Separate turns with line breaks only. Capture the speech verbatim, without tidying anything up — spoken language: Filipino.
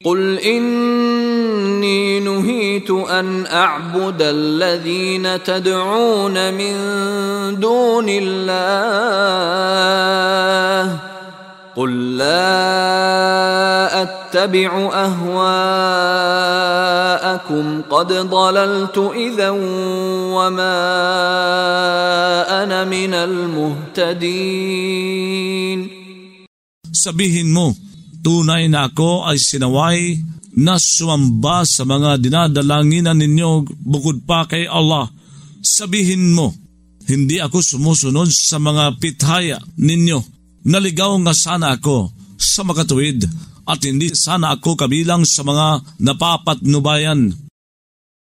قل إني نهيت أن أعبد الذين تدعون من دون الله قل لا أتبع أهواءكم قد ضللت إذا وما أنا من المهتدين.
Sabihin mo, tunay na ako ay sinaway na sumamba sa mga dinadalanginan ninyo bukod pa kay Allah. Sabihin mo, hindi ako sumusunod sa mga pithaya ninyo. Naligaw nga sana ako sa makatuwid at hindi sana ako kabilang sa mga napapatnubayan.